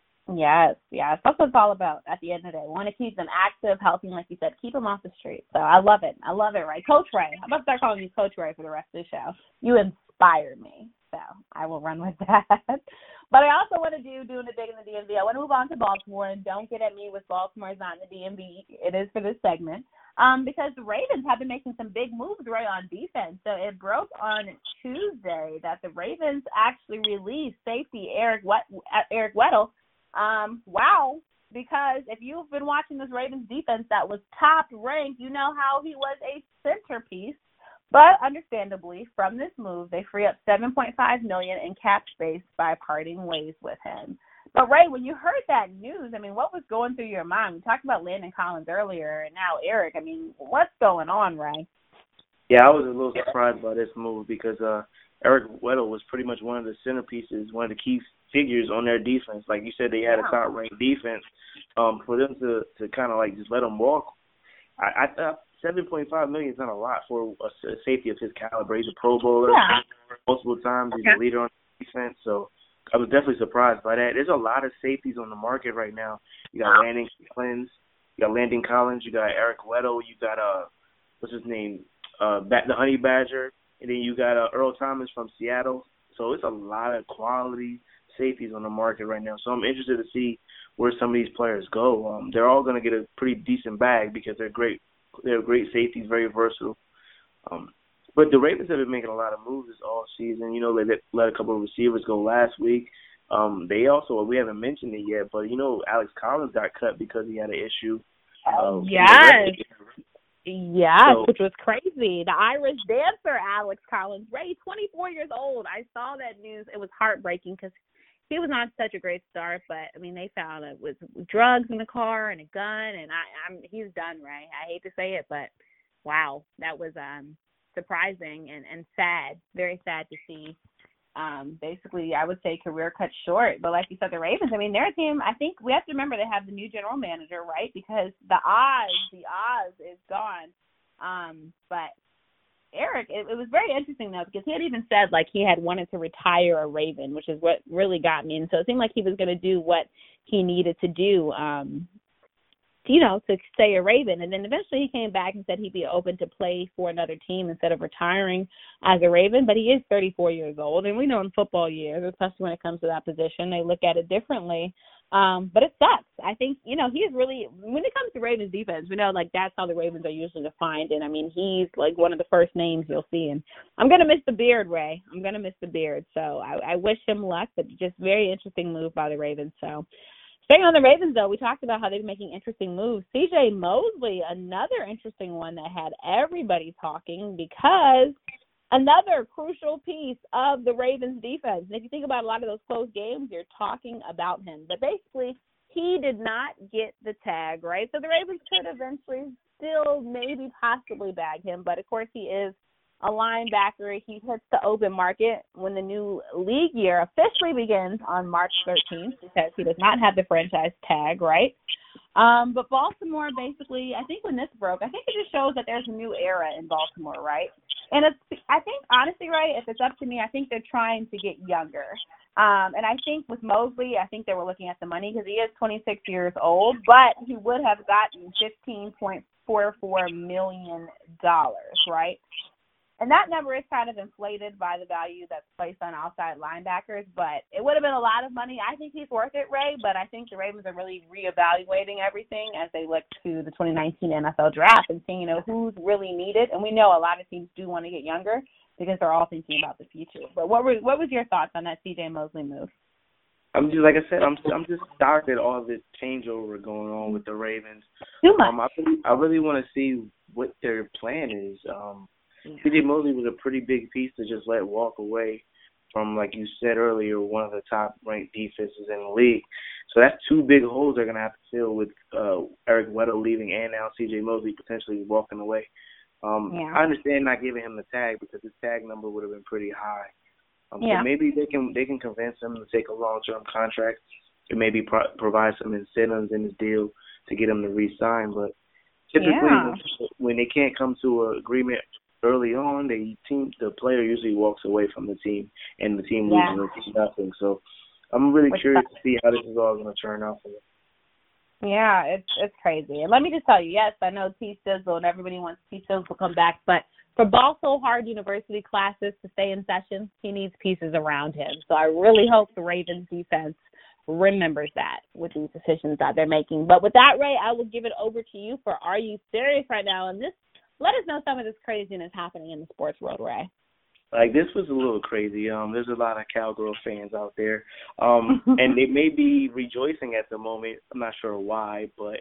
Yes, yes. That's what it's all about at the end of the day. We want to keep them active, healthy, and like you said, keep them off the street. So I love it. I love it, Ray. Coach Ray. I'm about to start calling you Coach Ray for the rest of the show. You inspire me. So I will run with that. But I also want to do doing it big in the D M V. I want to move on to Baltimore, and don't get at me with Baltimore is not in the D M V. It is for this segment. Um, because the Ravens have been making some big moves right on defense. So it broke on Tuesday that the Ravens actually released safety Eric Wet- Eric Weddle. Um, wow, because if you've been watching this Ravens defense that was top ranked, you know how he was a centerpiece. But understandably, from this move, they free up seven point five million dollars in cap space by parting ways with him. But Ray, when you heard that news, I mean, what was going through your mind? We talked about Landon Collins earlier, and now Eric. I mean, what's going on, Ray?
Yeah, I was a little surprised by this move because uh, Eric Weddle was pretty much one of the centerpieces, one of the key figures on their defense. Like you said, they had a top-ranked defense. Um, for them to, to kind of like just let them walk, I, I thought seven point five million dollars is not a lot for a, a safety of his caliber. He's a Pro Bowler
yeah.
multiple times. He's
okay.
a leader on defense. So I was definitely surprised by that. There's a lot of safeties on the market right now. You got Landon Collins, you got Landon Collins, you got Eric Weddle, you got uh, what's his name, uh, the Honey Badger, and then you got uh, Earl Thomas from Seattle. So it's a lot of quality safeties on the market right now. So I'm interested to see where some of these players go. Um, they're all going to get a pretty decent bag because they're great. They're great safeties, very versatile. Um, but the Ravens have been making a lot of moves this all season. You know, they let, let a couple of receivers go last week. Um, they also, we haven't mentioned it yet, but, you know, Alex Collins got cut because he had an issue.
Oh, uh, yes. Yes,
so,
which was crazy. The Irish dancer, Alex Collins, Ray, twenty-four years old. I saw that news. It was heartbreaking because he was not such a great start, but, I mean, they found it with drugs in the car and a gun, and I, I'm he's done, Ray. I hate to say it, but, wow, that was um, surprising and, and sad, very sad to see. Um, basically, I would say career cut short. But like you said, the Ravens, I mean, their team, I think we have to remember they have the new general manager, right? Because the Oz, the Oz is gone. Um, but Eric, it, it was very interesting, though, because he had even said, like, he had wanted to retire a Raven, which is what really got me. And so it seemed like he was going to do what he needed to do. Um, you know, to stay a Raven. And then eventually he came back and said he'd be open to play for another team instead of retiring as a Raven. But he is thirty-four years old. And we know in football years, especially when it comes to that position, they look at it differently. Um, but it sucks. I think, you know, he is really, when it comes to Ravens defense, we know, like, that's how the Ravens are usually defined. And, I mean, he's, like, one of the first names you'll see. And I'm going to miss the beard, Ray. I'm going to miss the beard. So I, I wish him luck, but just very interesting move by the Ravens. So staying on the Ravens, though, we talked about how they've been making interesting moves. C J Mosley, another interesting one that had everybody talking because another crucial piece of the Ravens defense. And if you think about a lot of those close games, you're talking about him. But basically, he did not get the tag, right? So the Ravens could eventually still maybe possibly bag him. But, of course, he is a linebacker. He hits the open market when the new league year officially begins on March thirteenth because he does not have the franchise tag, right? Um, but Baltimore basically, I think when this broke, I think it just shows that there's a new era in Baltimore, right? And it's, I think, honestly, right, if it's up to me, I think they're trying to get younger. Um, and I think with Mosley, I think they were looking at the money because he is twenty-six years old, but he would have gotten fifteen point four four million dollars, right? And that number is kind of inflated by the value that's placed on outside linebackers, but it would have been a lot of money. I think he's worth it, Ray, but I think the Ravens are really reevaluating everything as they look to the twenty nineteen N F L draft and seeing, you know, who's really needed. And we know a lot of teams do want to get younger because they're all thinking about the future. But what were what was your thoughts on that C J Mosley move?
I'm just like I said, I'm I'm just shocked at all this changeover going on with the Ravens.
Too much.
Um, I really, I really want to see what their plan is. Um, C J Mosley was a pretty big piece to just let walk away from, like you said earlier, one of the top-ranked defenses in the league. So that's two big holes they're going to have to fill with uh, Eric Weddle leaving and now C J Mosley potentially walking away. Um,
yeah.
I understand not giving him the tag because his tag number would have been pretty high. Um,
yeah.
So maybe they can they can convince him to take a long-term contract and maybe pro- provide some incentives in his deal to get him to re-sign. But typically,
Yeah.
when they can't come to an agreement early on, the team, the player usually walks away from the team, and the team
yeah.
loses and nothing. So I'm really
Which
curious
sucks.
to see how this is all going to turn out for them.
Yeah, it's it's crazy. And let me just tell you, yes, I know T. Sizzle and everybody wants T. Sizzle to come back, but for Ball So Hard University classes to stay in session, he needs pieces around him. So I really hope the Ravens defense remembers that with these decisions that they're making. But with that, Ray, I will give it over to you for Are You Serious right now? And this, let us know some of this craziness happening in the sports world, Ray.
Like, this was a little crazy. Um, there's a lot of Cowgirl fans out there, um, and they may be rejoicing at the moment. I'm not sure why, but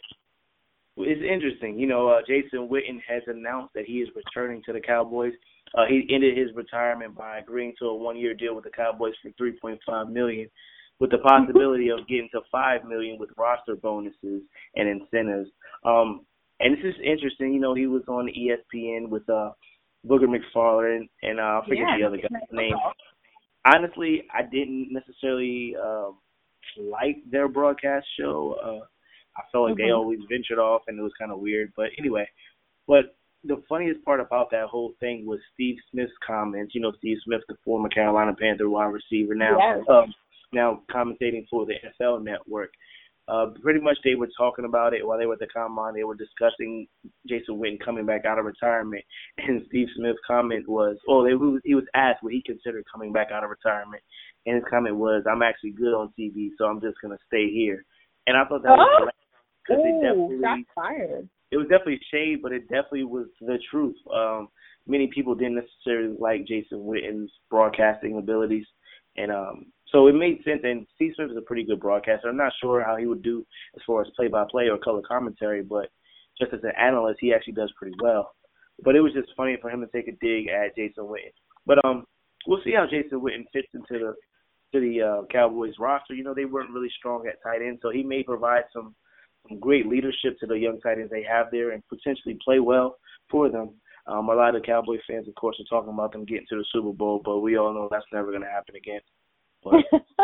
it's interesting. You know, uh, Jason Witten has announced that he is returning to the Cowboys. Uh, he ended his retirement by agreeing to a one-year deal with the Cowboys for three point five million dollars, with the possibility of getting to five million dollars with roster bonuses and incentives. Um, and this is interesting. You know, he was on E S P N with uh, Booger McFarland, and uh, I forget
yeah,
the other guy's name. Honestly, I didn't necessarily uh, like their broadcast show. Uh, I felt like mm-hmm. they always ventured off, and it was kind of weird. But anyway, but the funniest part about that whole thing was Steve Smith's comments. You know, Steve Smith, the former Carolina Panther wide receiver, now
yes.
um, now commentating for the N F L Network. Uh, pretty much they were talking about it while they were at the combine. They were discussing Jason Witten coming back out of retirement. And Steve Smith's comment was, oh, they, he was asked what he considered coming back out of retirement. And his comment was, I'm actually good on T V, so I'm just going to stay here. And I thought that was
oh.
hilarious because it definitely,
shots fired.
It was definitely shade, but it definitely was the truth. Um, many people didn't necessarily like Jason Witten's broadcasting abilities. And um, so it made sense, and Steve Smith is a pretty good broadcaster. I'm not sure how he would do as far as play-by-play or color commentary, but just as an analyst, he actually does pretty well. But it was just funny for him to take a dig at Jason Witten. But um, we'll see how Jason Witten fits into the to the uh, Cowboys roster. You know, they weren't really strong at tight end, so he may provide some, some great leadership to the young tight ends they have there and potentially play well for them. Um, a lot of Cowboy fans, of course, are talking about them getting to the Super Bowl, but we all know that's never going to happen again. But,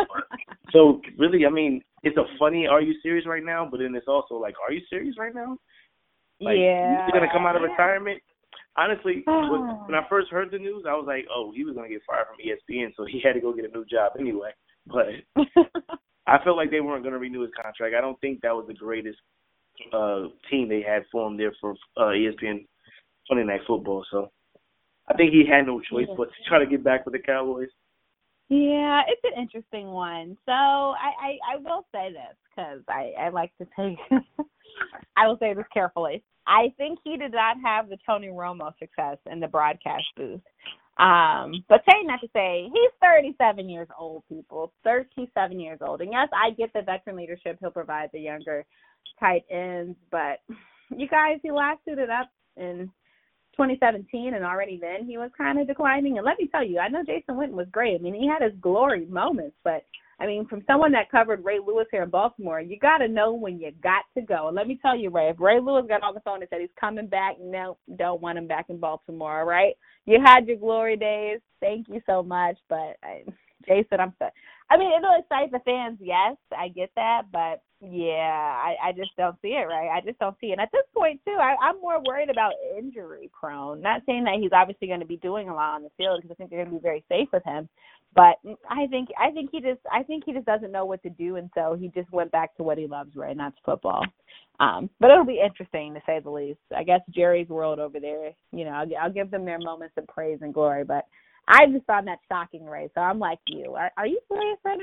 so, really, I mean, it's a funny, are you serious right now? But then it's also like, are you serious right now? Like,
yeah.
you're going to come out of retirement? Honestly, when I first heard the news, I was like, oh, he was going to get fired from E S P N, so he had to go get a new job anyway. But I felt like they weren't going to renew his contract. I don't think that was the greatest uh, team they had formed there for uh, E S P N Sunday Night Football. So I think he had no choice but to try to get back with the Cowboys.
Yeah, it's an interesting one. So I, I, I will say this because I, I like to take – I will say this carefully. I think he did not have the Tony Romo success in the broadcast booth. Um, but saying that to say, he's thirty-seven years old, people, thirty-seven years old. And yes, I get the veteran leadership he'll provide the younger tight ends, but you guys, he last suited up in twenty seventeen, and already then he was kind of declining. And let me tell you, I know Jason Witten was great. I mean, he had his glory moments, but I mean, from someone that covered Ray Lewis here in Baltimore, you got to know when you got to go. And let me tell you, Ray, if Ray Lewis got on the phone and said he's coming back, no, don't want him back in Baltimore, all right? You had your glory days. Thank you so much. But, I, Jason, I'm sorry. I mean, it'll excite the fans, yes, I get that. But, yeah, I, I just don't see it, right? I just don't see it. And at this point, too, I, I'm more worried about injury prone. Not saying that he's obviously going to be doing a lot on the field because I think they're going to be very safe with him. But I think I think he just I think he just doesn't know what to do, and so he just went back to what he loves, right? And that's football. Um, but it'll be interesting to say the least. I guess Jerry's World over there, you know, I'll, I'll give them their moments of praise and glory. But I just found that shocking, Ray. So I'm like you. Are, are you serious right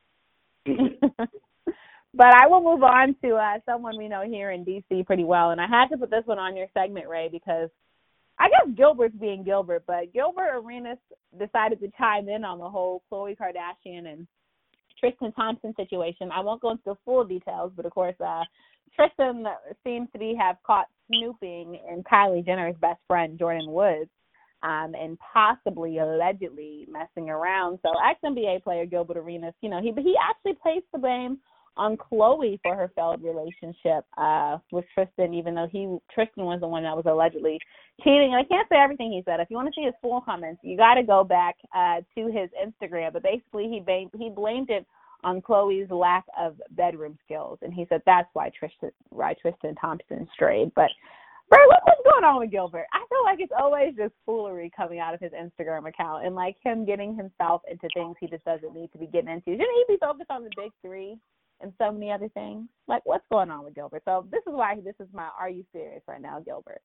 now? But I will move on to uh, someone we know here in D C pretty well, and I had to put this one on your segment, Ray, because I guess Gilbert's being Gilbert, but Gilbert Arenas decided to chime in on the whole Khloe Kardashian and Tristan Thompson situation. I won't go into the full details, but of course, uh, Tristan seems to be have caught snooping in Kylie Jenner's best friend, Jordan Woods, um, and possibly allegedly messing around. So ex N B A player Gilbert Arenas, you know, he he actually placed the blame on Khloe for her failed relationship uh, with Tristan, even though he Tristan was the one that was allegedly cheating. And I can't say everything he said. If you want to see his full comments, you got to go back uh, to his Instagram. But basically, he blamed, he blamed it on Khloe's lack of bedroom skills, and he said that's why Tristan why Tristan Thompson strayed. But Bray, what, what's going on with Gilbert? I feel like it's always just foolery coming out of his Instagram account and like him getting himself into things he just doesn't need to be getting into. Shouldn't he be focused on the big three and so many other things? Like, what's going on with Gilbert? So this is why this is my Are You Serious right now, Gilbert?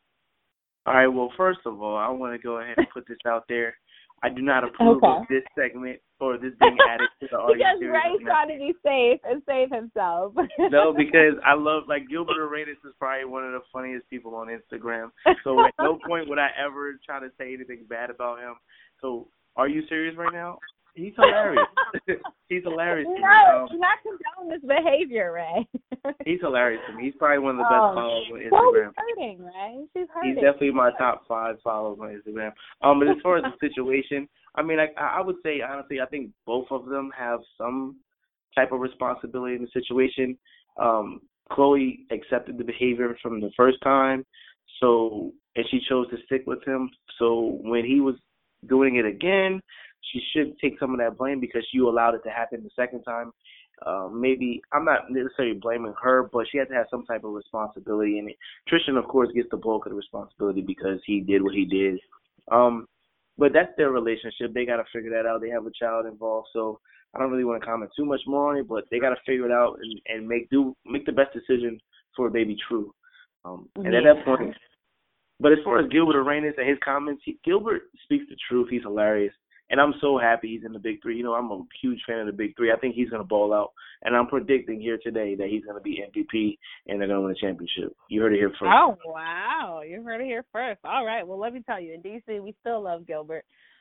All right, well, first of all, I want to go ahead and put this out there. I do not approve
okay.
of this segment or this being added to the Are You
Because
Serious?
Ray's trying to be safe and save himself.
No, because I love, like, Gilbert Arenas is probably one of the funniest people on Instagram. So at no point would I ever try to say anything bad about him. So are you serious right now? He's hilarious. He's hilarious to
no,
me. Um,
you're not condoning this behavior, Ray.
He's hilarious to me. He's probably one of the best
oh,
followers on
well,
Instagram.
she's hurting, Ray. She's hurting.
He's definitely my top five followers on Instagram. Um, but as far as the situation, I mean, I, I would say, honestly, I think both of them have some type of responsibility in the situation. Um, Khloe accepted the behavior from the first time, so and she chose to stick with him. So when he was doing it again, she should take some of that blame because you allowed it to happen the second time. Uh, maybe, I'm not necessarily blaming her, but she has to have some type of responsibility in it. Tristan, of course, gets the bulk of the responsibility because he did what he did. Um, but that's their relationship. They got to figure that out. They have a child involved, so I don't really want to comment too much more on it, but they got to figure it out and, and make do make the best decision for baby True. Um, and yeah. At that point, but as far as Gilbert Arenas and his comments, he, Gilbert speaks the truth. He's hilarious. And I'm so happy he's in the Big Three. You know, I'm a huge fan of the Big Three. I think he's going to ball out. And I'm predicting here today that he's going to be M V P and they're going to win a championship. You heard it here first.
Oh, wow. You heard it here first. All right. Well, let me tell you, in D C, we still love Gilbert.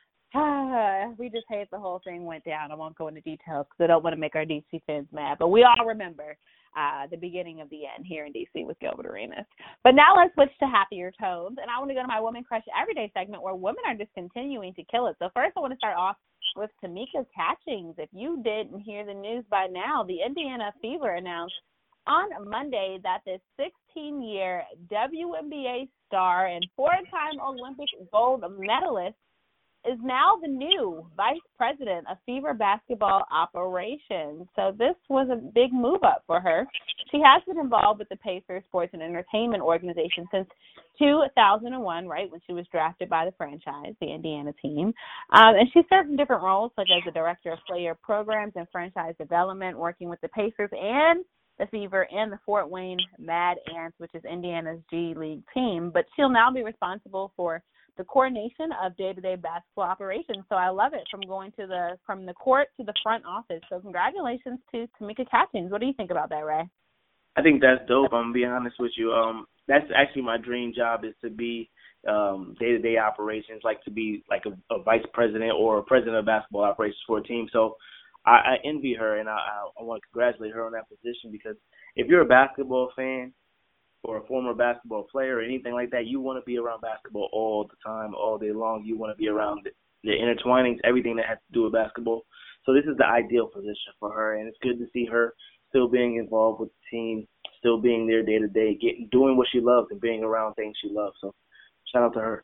We just hate the whole thing went down. I won't go into details because I don't want to make our D C fans mad. But we all remember uh, the beginning of the end here in D C with Gilbert Arenas. But now let's switch to happier tones. And I want to go to my Women Crush Everyday segment where women are just continuing to kill it. So first I want to start off with Tamika Catchings. If you didn't hear the news by now, the Indiana Fever announced on Monday that the sixteen-year W N B A star and four-time Olympic gold medalist is now the new vice president of Fever basketball operations. So this was a big move up for her. She has been involved with the Pacers Sports and Entertainment Organization since two thousand one, right, when she was drafted by the franchise, the Indiana team. Um, and she served in different roles, such as the director of player programs and franchise development, working with the Pacers and the Fever, and the Fort Wayne Mad Ants, which is Indiana's G League team. But she'll now be responsible for the coordination of day-to-day basketball operations. So I love it, from going to the from the court to the front office. So congratulations to Tamika Catchings. What do you think about that, Ray?
I think that's dope. I'm gonna be honest with you. Um, that's actually my dream job, is to be um, day-to-day operations, like to be like a, a vice president or a president of basketball operations for a team. So I, I envy her, and I, I, I want to congratulate her on that position, because if you're a basketball fan or a former basketball player or anything like that, you want to be around basketball all the time, all day long. You want to be around the, the intertwinings, everything that has to do with basketball. So this is the ideal position for her, and it's good to see her still being involved with the team, still being there day to day, getting doing what she loves and being around things she loves. So shout out to her.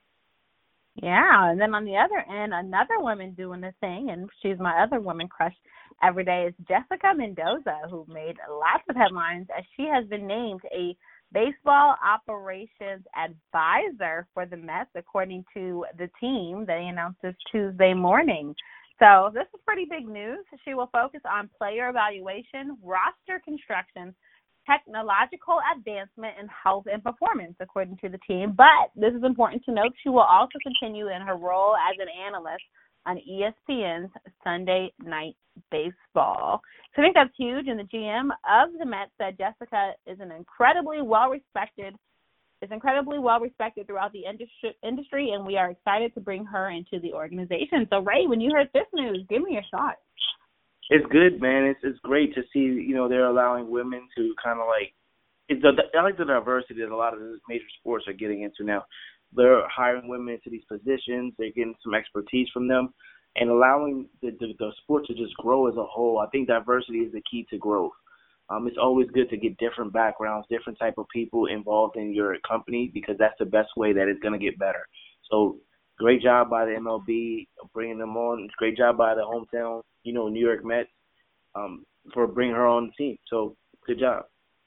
Yeah, and then on the other end, another woman doing the thing, and she's my other woman crush every day, is Jessica Mendoza, who made lots of headlines as she has been named a baseball operations advisor for the Mets, according to the team. They announced this Tuesday morning. So this is pretty big news. She will focus on player evaluation, roster construction, technological advancement, and health and performance, according to the team. But this is important to note, she will also continue in her role as an analyst on E S P N's Sunday Night Baseball. So I think that's huge, and the G M of the Mets said Jessica is an incredibly well-respected is incredibly well-respected throughout the industry, industry, and we are excited to bring her into the organization. So, Ray, when you heard this news, give me your thoughts.
It's good, man. It's it's great to see, you know, they're allowing women to kind of like, it's the, I like the diversity that a lot of the major sports are getting into now. They're hiring women into these positions. They're getting some expertise from them and allowing the, the, the sport to just grow as a whole. I think diversity is the key to growth. Um, it's always good to get different backgrounds, different type of people involved in your company, because that's the best way that it's going to get better. So great job by the M L B bringing them on. Great job by the hometown, you know, New York Mets, um, for bringing her on the team. So good job.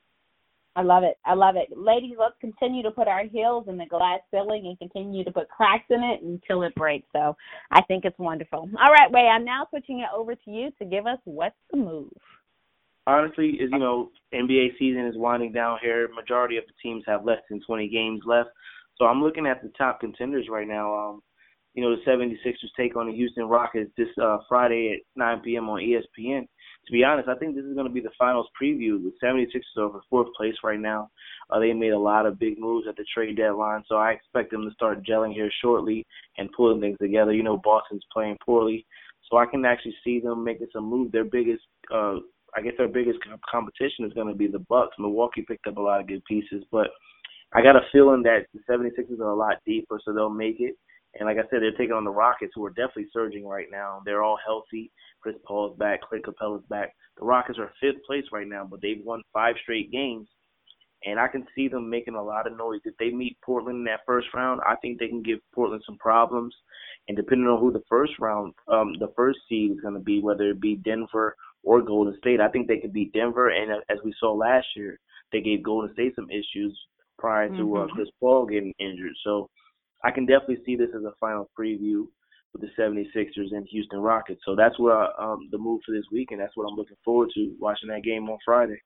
I love it. I love it. Ladies, let's continue to put our heels in the glass ceiling and continue to put cracks in it until it breaks. So I think it's wonderful. All right, Ray, I'm now switching it over to you to give us what's the move.
Honestly, is you know, N B A season is winding down here. Majority of the teams have less than twenty games left. So I'm looking at the top contenders right now. Um, you know, the seventy-sixers take on the Houston Rockets this uh, Friday at nine p.m. on E S P N. To be honest, I think this is going to be the finals preview. The seventy-sixers are over fourth place right now. Uh, they made a lot of big moves at the trade deadline, so I expect them to start gelling here shortly and pulling things together. You know, Boston's playing poorly, so I can actually see them making some moves. Their biggest uh, I guess their biggest competition is going to be the Bucks. Milwaukee picked up a lot of good pieces, but I got a feeling that the seventy-sixers are a lot deeper, so they'll make it. And like I said, they're taking on the Rockets, who are definitely surging right now. They're all healthy. Chris Paul's back. Clint Capella's back. The Rockets are fifth place right now, but they've won five straight games. And I can see them making a lot of noise. If they meet Portland in that first round, I think they can give Portland some problems. And depending on who the first round, um, the first seed is going to be, whether it be Denver or Golden State, I think they could beat Denver. And as we saw last year, they gave Golden State some issues prior to mm-hmm. uh, Chris Paul getting injured. So I can definitely see this as a final preview with the seventy-sixers and Houston Rockets. So that's where I, um, the move for this week, and that's what I'm looking forward to, watching that game on Friday.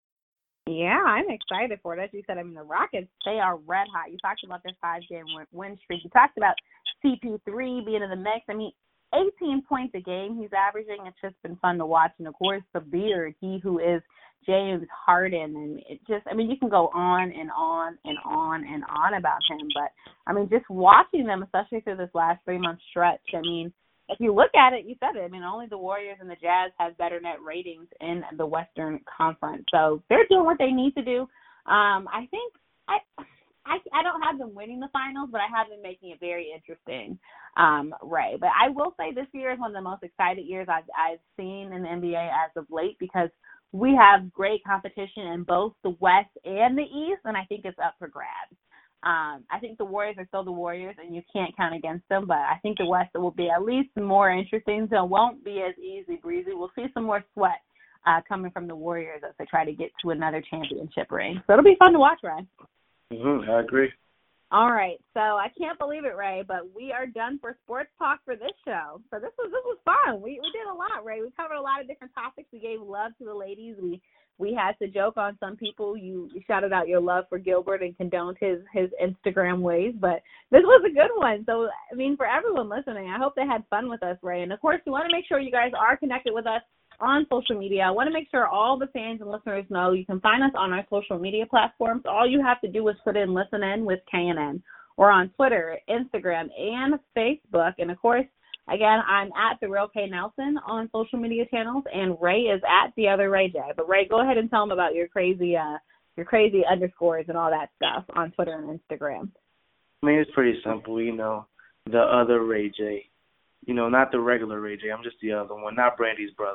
Yeah, I'm excited for it. As you said, I mean, the Rockets, they are red hot. You talked about their five-game win streak. You talked about C P three being in the mix. I mean, eighteen points a game he's averaging. It's just been fun to watch. And, of course, the beard, he who is James Harden. And it just, I mean, you can go on and on and on and on about him. But, I mean, just watching them, especially through this last three-month stretch, I mean, if you look at it, you said it. I mean, only the Warriors and the Jazz have better net ratings in the Western Conference. So they're doing what they need to do. Um, I think I, I I don't have them winning the finals, but I have them making it very interesting, um, Ray. But I will say this year is one of the most excited years I've, I've seen in the N B A as of late, because we have great competition in both the West and the East, and I think it's up for grabs. Um, I think the Warriors are still the Warriors, and you can't count against them, but I think the West will be at least more interesting, so it won't be as easy breezy. We'll see some more sweat uh, coming from the Warriors as they try to get to another championship ring. So it'll be fun to watch, Ray.
Mm-hmm, I agree.
All right, so I can't believe it, Ray, but we are done for sports talk for this show. So this was this was fun. We we did a lot, Ray. We covered a lot of different topics. We gave love to the ladies. We We had to joke on some people. You shouted out your love for Gilbert and condoned his, his Instagram ways, but this was a good one. So, I mean, for everyone listening, I hope they had fun with us, Ray. And, of course, we want to make sure you guys are connected with us on social media. I want to make sure all the fans and listeners know you can find us on our social media platforms. All you have to do is put in Listen In with K N N. Or on Twitter, Instagram, and Facebook. And, of course, again, I'm at The Real K Nelson on social media channels, and Ray is at The Other Ray J. But, Ray, go ahead and tell them about your crazy uh, your crazy underscores and all that stuff on Twitter and Instagram.
I mean, it's pretty simple, you know, The Other Ray J. You know, not the regular Ray J. I'm just the other one, not Brandy's brother.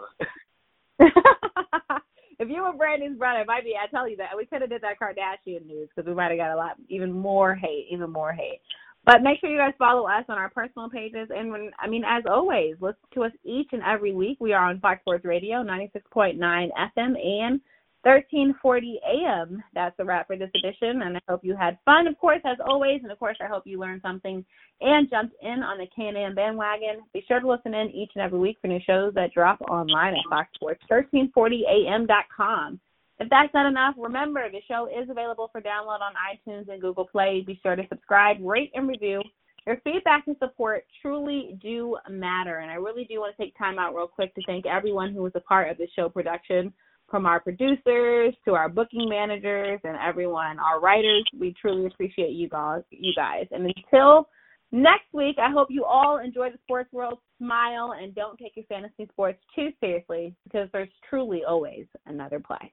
If you were Brandy's brother, it might be, I tell you that, we could have did that Kardashian news because we might have got a lot, even more hate, even more hate. But make sure you guys follow us on our personal pages. And, when, I mean, as always, listen to us each and every week. We are on Fox Sports Radio, ninety-six point nine F M and thirteen forty A M. That's a wrap for this edition, and I hope you had fun, of course, as always. And, of course, I hope you learned something and jumped in on the K N N bandwagon. Be sure to listen in each and every week for new shows that drop online at fox sports thirteen forty A M dot com. If that's not enough, remember the show is available for download on iTunes and Google Play. Be sure to subscribe, rate, and review. Your feedback and support truly do matter, and I really do want to take time out real quick to thank everyone who was a part of the show production, from our producers to our booking managers and everyone, our writers. We truly appreciate you guys. You guys. And until next week, I hope you all enjoy the sports world, smile, and don't take your fantasy sports too seriously, because there's truly always another play.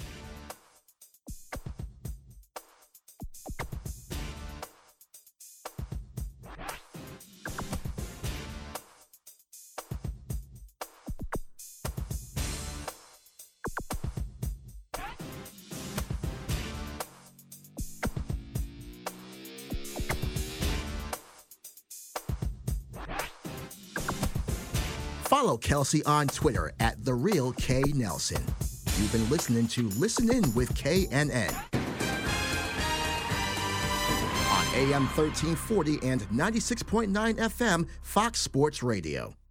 Follow Kelsey on Twitter at The Real K Nelson. You've been listening to Listen In with K N N on A M thirteen forty and ninety-six point nine F M Fox Sports Radio.